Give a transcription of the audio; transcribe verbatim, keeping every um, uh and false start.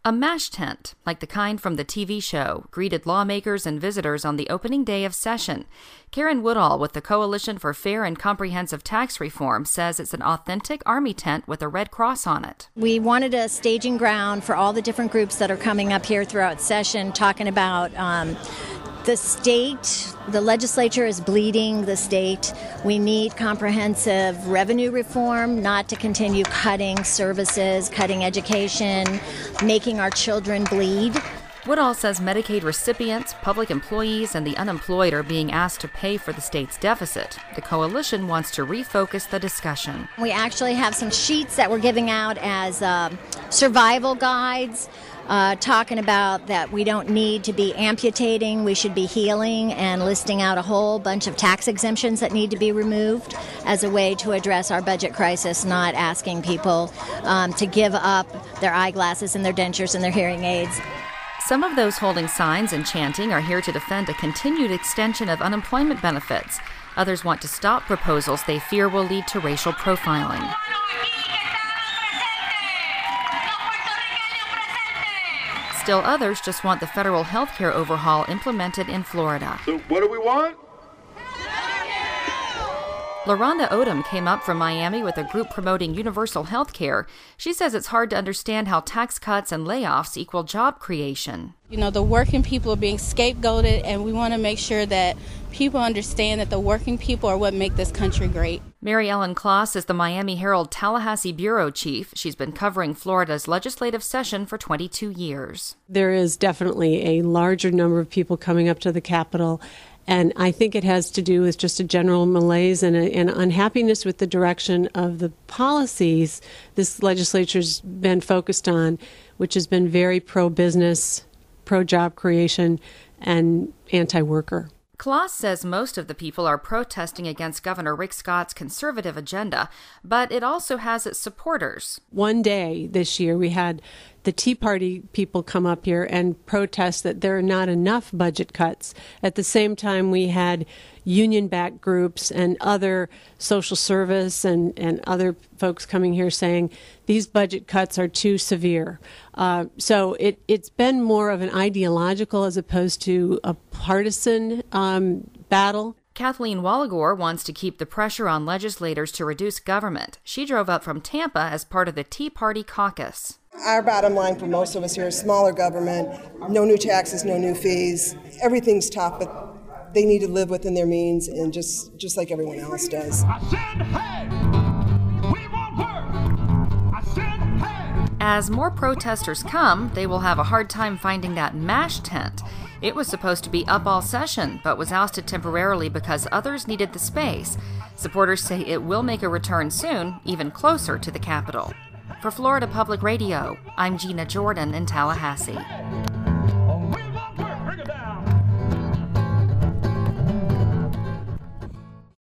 A MASH tent, like the kind from the T V show, greeted lawmakers and visitors on the opening day of session. Karen Woodall with the Coalition for Fair and Comprehensive Tax Reform says it's an authentic Army tent with a red cross on it. We wanted a staging ground for all the different groups that are coming up here throughout session, talking about um, the state. The legislature is bleeding the state. We need comprehensive revenue reform, not to continue cutting services, cutting education, making our children bleed. Woodall says Medicaid recipients, public employees, and the unemployed are being asked to pay for the state's deficit. The coalition wants to refocus the discussion. We actually have some sheets that we're giving out as uh, survival guides, uh, talking about that we don't need to be amputating, we should be healing, and listing out a whole bunch of tax exemptions that need to be removed as a way to address our budget crisis, not asking people um, to give up their eyeglasses and their dentures and their hearing aids. Some of those holding signs and chanting are here to defend a continued extension of unemployment benefits. Others want to stop proposals they fear will lead to racial profiling. Still others just want the federal health care overhaul implemented in Florida. So what do we want? LaRonda Odom came up from Miami with a group promoting universal health care. She says it's hard to understand how tax cuts and layoffs equal job creation. You know, the working people are being scapegoated, and we want to make sure that people understand that the working people are what make this country great. Mary Ellen Kloss is the Miami Herald Tallahassee bureau chief. She's been covering Florida's legislative session for twenty-two years. There is definitely a larger number of people coming up to the Capitol. And I think it has to do with just a general malaise and an unhappiness with the direction of the policies this legislature's been focused on, which has been very pro-business, pro-job creation, and anti-worker. Kloss says most of the people are protesting against Governor Rick Scott's conservative agenda, but it also has its supporters. One day this year, we had the Tea Party people come up here and protest that there are not enough budget cuts. At the same time, we had union-backed groups and other social service and, and other folks coming here saying these budget cuts are too severe. Uh, so it, it's been more of an ideological as opposed to a partisan um, battle. Kathleen Walligor wants to keep the pressure on legislators to reduce government. She drove up from Tampa as part of the Tea Party caucus. Our bottom line for most of us here is smaller government, no new taxes, no new fees. Everything's tough, but they need to live within their means and just, just like everyone else does. I said, hey, we want work. I said, hey. As more protesters come, they will have a hard time finding that MASH tent. It was supposed to be up all session, but was ousted temporarily because others needed the space. Supporters say it will make a return soon, even closer to the Capitol. For Florida Public Radio, I'm Gina Jordan in Tallahassee.